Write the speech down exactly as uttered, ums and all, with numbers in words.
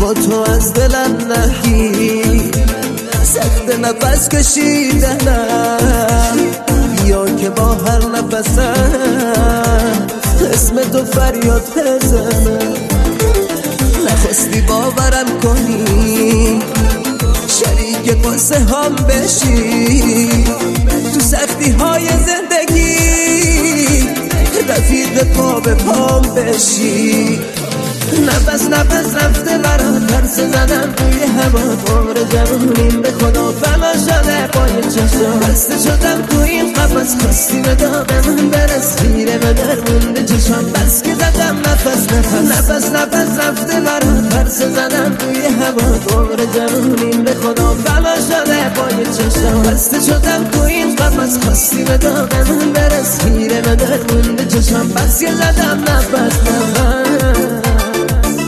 با تو از دلم نگی، سخت نفس کشیدنم، بیا که با هر نفسم اسم تو فریاد بزنم. نخواستی باورم کنی، شریک قصه هم بشی، تو سختی های زندگی رفیق پا به پام بشی. نفس نفس رفته برام ترس زدم توی هوا، عمر جوونیم به خدا فنا شده پای چشم، بسته شدم تو این قفس، خواستی به داغ من برس، خیره به در مونده چشم، بس که زدم نفس نفس نفس نفس رفته برام ترس زدم توی هوا، عمر جوونیم به خدا فنا شده پای چشم، بسته شدم تو این قفس، خواستی به داغ من برس، خیره به در مونده چشم، بس که زدم نفس نفس.